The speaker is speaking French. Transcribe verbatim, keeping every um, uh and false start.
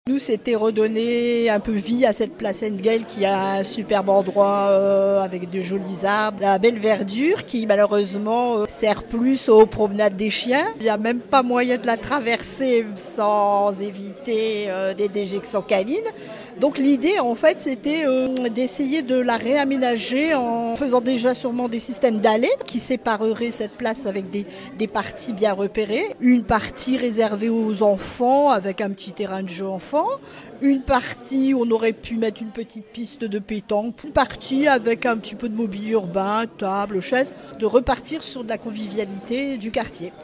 Nous, c'était redonner un peu vie à cette place Enghel qui a un superbe endroit euh, avec de jolis arbres, la belle verdure qui malheureusement euh, sert plus aux promenades des chiens. Il n'y a même pas moyen de la traverser sans éviter euh, des déjections canines. Donc l'idée en fait c'était euh, d'essayer de la réaménager en faisant déjà sûrement des systèmes d'allées qui sépareraient cette place avec des, des parties bien repérées. Une partie réservée aux enfants avec un petit terrain de jeu enfant. Une partie où on aurait pu mettre une petite piste de pétanque, une partie avec un petit peu de mobilier urbain, table, chaises, de repartir sur de la convivialité du quartier.